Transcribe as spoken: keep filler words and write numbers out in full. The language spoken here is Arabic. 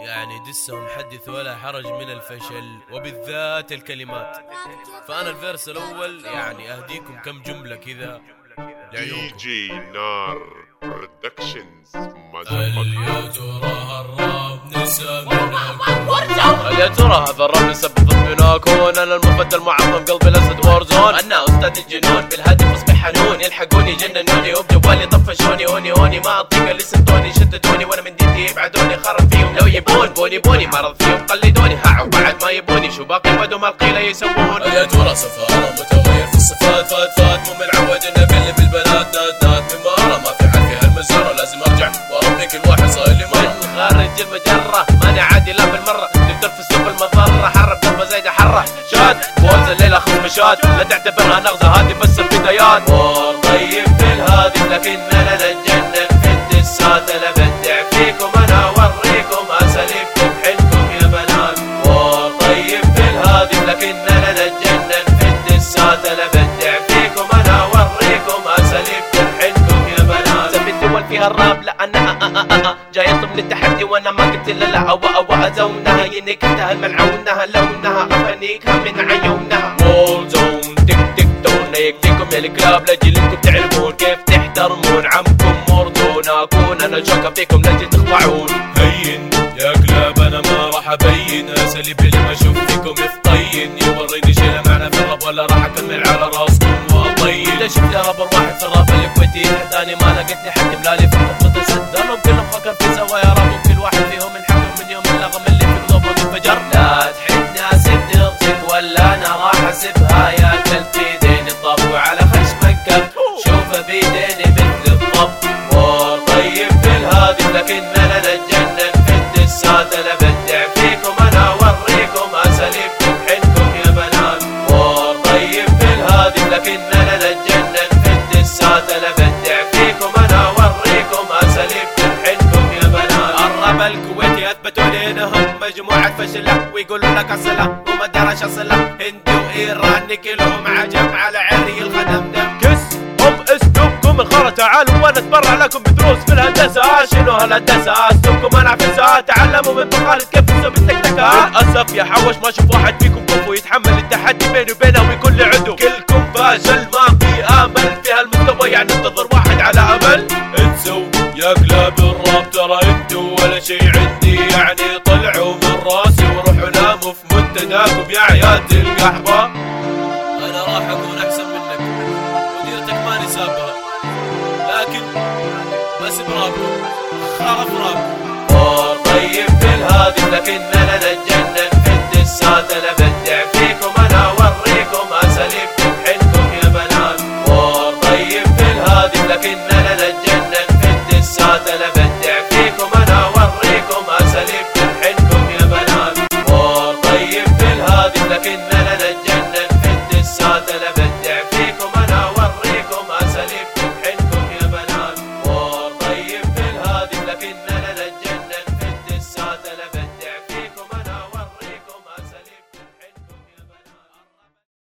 يعني دسهم حدث ولا حرج من الفشل وبالذات الكلمات. فأنا الفيرس الأول يعني أهديكم كم جملة كذا دي جي نار برودكشنز. هل يا ترى هالراب نسبناكم؟ هل يا ترى هذا الراب نسبب مناكم؟ أنا المفدى المعظم قلبي الأسد وارزون. أنا أستاذ الجنون بالهدف أصبح حنون، يلحقوني جننوني وبجوالي طفشوني. هوني هوني ما أطيق اللي سبتوني شتتوني، وأنا من ديتي يبعدوني خرب فيهم. لو يبون بوني بوني مرض فيهم قلدوني، هاعوا بعد ما يبوني شو باقي بدو ما القيلة يسوون. هل يا ترى سفارة متغير في الصفات فات فات مو متعود إن أقلب البنات نات نات من برا ما في حد في هالمزارة لازم أرجع وأربي كل واحد صاير لي مرة. خارج المجرة ماني عادي لا بالمرة، نقدر في السوق المضرة حرب ضربة زايدة حرة شاد فوز الليلة خصم شاد، لا تعتبرها نغزة هذه بس البدايات. وار طيب في الهادف لكننا نتجنن في الدسات، انا بدع فيكم انا اوريكم اساليب تمحنكم يا بنات. وار طيب في الهادف لكننا نتجنن في الدسات، انا بدع فيكم انا اوريكم اساليب تمحنكم يا بنات. سمي الدول فيها الراب لا انا أ أ أ أ جاي ضمن التحدي وانا ما قلت لا لا او او ازونها ينكتها الملعونها لونها افنيكها من عيونها. وول زون تك تك تون يكفيكم يا الكلاب لاجل انتم تعرفون كيف تحترمون عمكم مرضون. اكون انا جوكا فيكم لاجل تخضعون. هين يا كلاب انا ما راح ابين اساليبي لما اشوف فيكم يفطين، يوريني شي لا معنى في الراب ولا راح اكمل على راسكم واطين. اذا شفت رابر واحد في الراب الكويتي حداني ما لقيتني حد بلالي في خطة سد، انا كلهم فكر في زوايا راب وكل واحد فيهم الحكم من يوم اللغم اللي في قلوبهم انفجر. لا تحد ناسب نغزك ولا انا راح اسبها يا كلب في دين الضب وعلى خشمك كب شوفه بيديني مثل الضب. وار طيب في الهادف لكننا نتجنن في الدسات، انا بدع فيكم انا اوريكم اساليب تمحنكم يا بنات. وار طيب في الهادف لكننا نتجنن في الدسات، انا بدع فيكم انا اوريكم اساليب تمحنكم يا بنات. الراب الكويتي اثبتوا لانهم مجموعة فشلة ويقولوا لك اصلة وما درش اصلة، هندي وايراني كلهم عجب على عري الخدم دم. كس هم اسلوبكم الخرا تعالوا وانا اتبرع لكم بدروس في الهندسة. شنو هالهندسة؟ اسلوبكم انا عفسة، تعلموا من مقالة كيف تسوي التكتكة. للاسف يا حوش ما اشوف واحد فيكم كفو يتحمل التحدي بيني وبينه ويكون له عدو. كلكم فاشل ما في امل في هالمستوى، يعني انتظر واحد على امل. انسوا يا كلاب الراب ترى انتوا ولا شي عندي، يعني طلعوا من راسي وروحوا ناموا في منتداكم يا عيال القحبة. انا راح اكون احسن منك وديرتك ماني سابها، لكن بس برابكم خرف رابكم. وار طيب في الهادف لكننا نتجنن في الدسات، انا بدع فيكم انا اوريكم اساليب تمحنكم يا بنات. وار طيب في الهادف لكننا